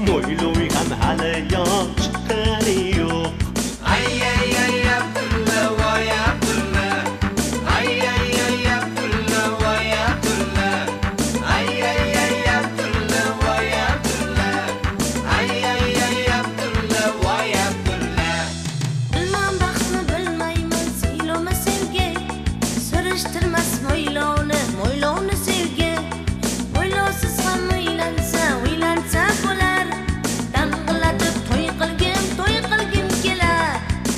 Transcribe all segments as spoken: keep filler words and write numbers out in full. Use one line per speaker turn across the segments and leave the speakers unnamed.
mo'ylovi ham hali yo'q, chiqqani yo'q.
Ay ay ay Abdulla voy Abdulla. Ay ay ay Abdulla voy Abdulla. Ay ay ay Abdulla voy Abdulla. Ay ay ay Abdulla voy Abdulla.
Bilmam baxtni bilmayman siyloma sevgi, surishtirmas mo'ylovni, mo'ylovni sevgi. Mo'ylovsiz ham o'ylansa, o'ylansa bo'lar. Dang'illatib to'y qilgim, to'y qilgim kelar.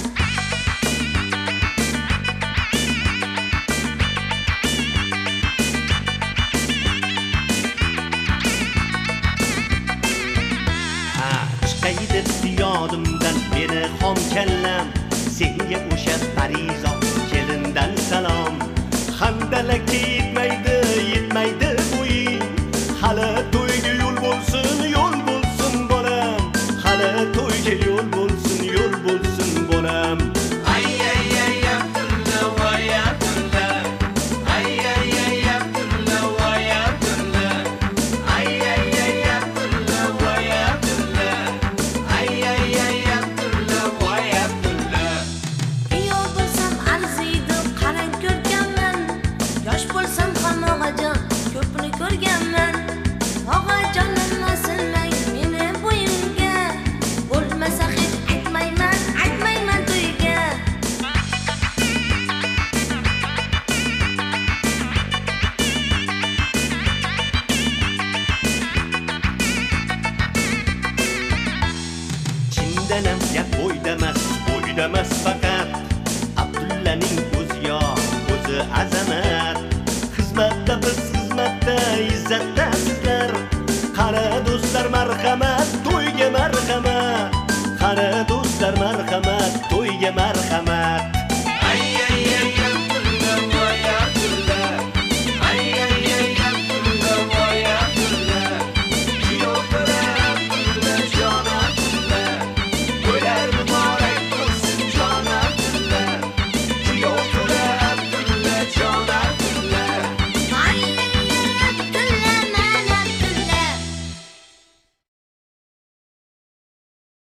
Ha, chiqay deb yodimdan meni xom kallam, senga o'sha parizo kelindan salom. Handalakka yetmaydi, yetmaydi bo'ying. Hali to'yga yo'l bo'lsin, yo'l bo'lsin bolam. Hali to'yga yo'l bo'lsin, yo'l bo'lsin bolam.
Ay ay ay Abdulla voy Abdulla. Ay ay ay Abdulla voy Abdulla. Ay ay ay Abdulla voy Abdulla. Ay ay ay Abdulla voy Abdulla.
Kuyov bo'lsam arziydi, qarang ko'rganman. Yosh bo'lsam ham og'ajon, ko'pni ko'rganman. Og'ajonim osilmay meni bo'yimga. Bo'lmasa hech aytmayman, aytmayman to'yga.
Chindanam gap bo'ydamas, bo'ydamas faqat. Abdullaning o'zi yo'q, o'zi azamat. Xizmatda biz xizmatda, izzatda sizlar. Qara do'stlar marhamat, to'yga marhamat. Qara do'stlar marhamat, to'yga